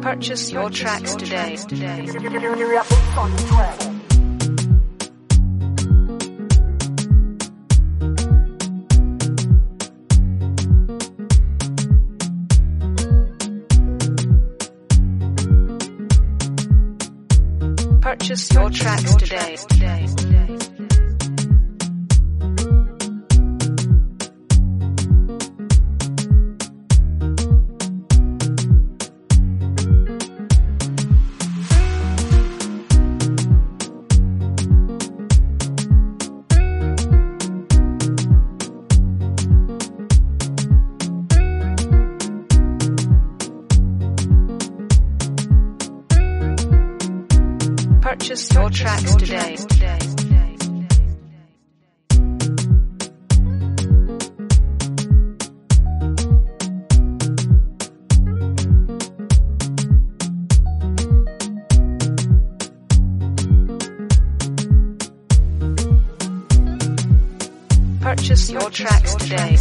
Purchase your tracks today. Purchase your tracks today. Purchase your tracks today. Purchase your tracks today.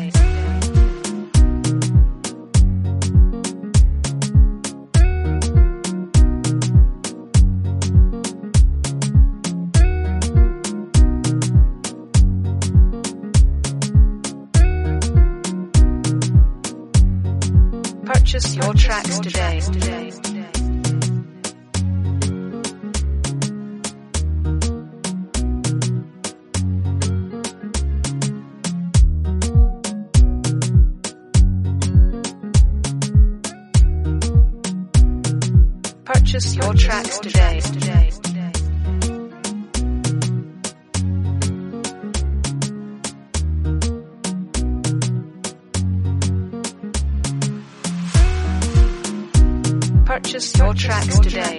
Purchase your tracks today. Purchase your tracks today. Purchase your tracks today.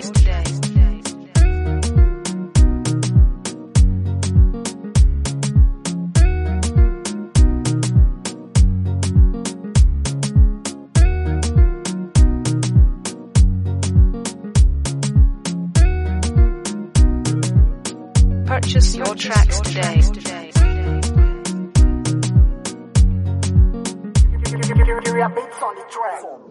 Purchase your tracks today. Beats on the track.